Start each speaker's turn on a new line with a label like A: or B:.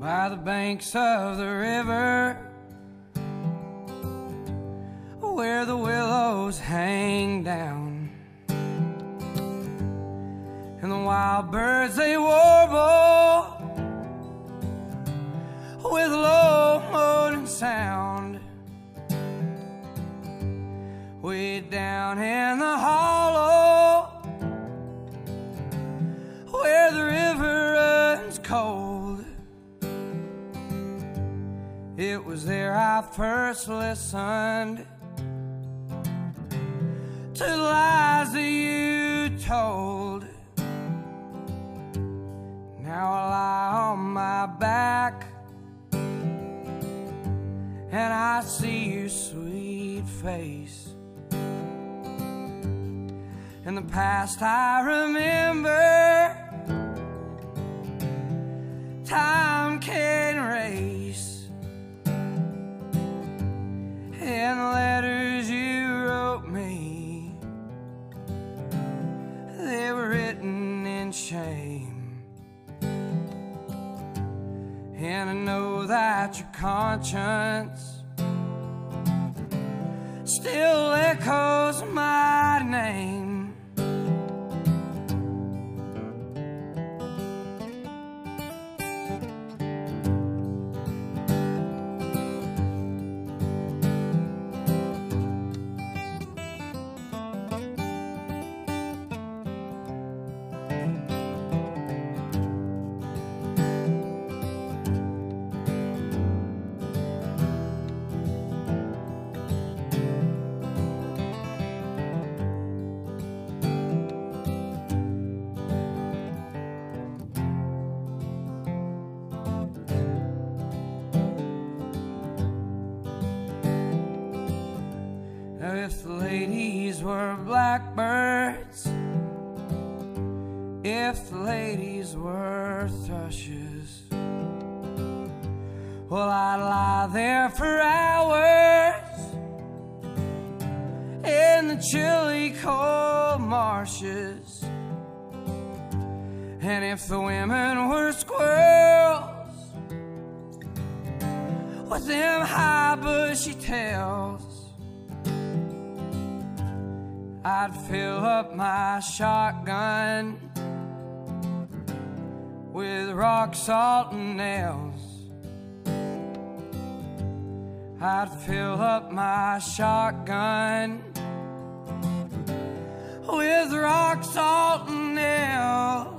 A: by the banks of the river, where the willows hang down, and the wild birds they warble with low moaning sound. Way down in the hollow, where the river runs cold, it was there I first listened to the lies that you told. Now I lie on my back and I see your sweet face. In the past I remember, time can't erase, and the letters you wrote me, they were written in shame. And I know that your conscience still echoes my name. If the ladies were blackbirds, if the ladies were thrushes, well, I'd lie there for hours in the chilly cold marshes. And if the women were squirrels with them high bushy tails, I'd fill up my shotgun with rock salt and nails. I'd fill up my shotgun with rock salt and nails.